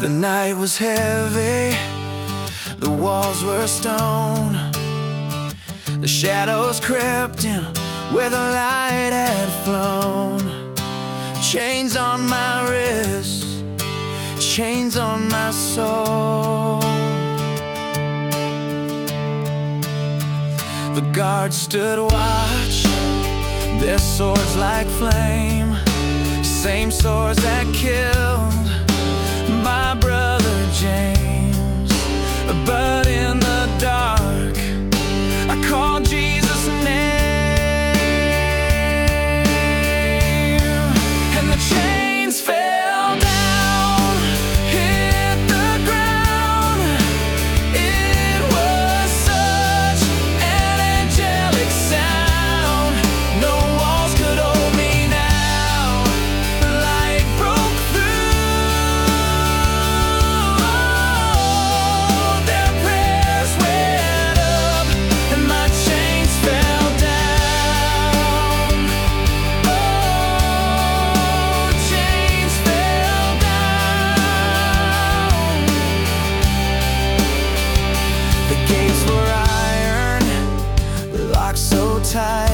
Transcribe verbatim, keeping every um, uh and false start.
The night was heavy, the walls were stone. The shadows crept in where the light had flown. Chains on my wrists, chains on my soul. The guards stood watch, their swords like flame. Same swords that killed my brother James. But in the dark, I called Jesus' name, and the chains fell down, hit the ground. It was such an angelic sound. No walls could hold me now. The light broke through. Their prayers went up, and my chains fell down. Oh, chains fell down. The gates were iron, locked so tight.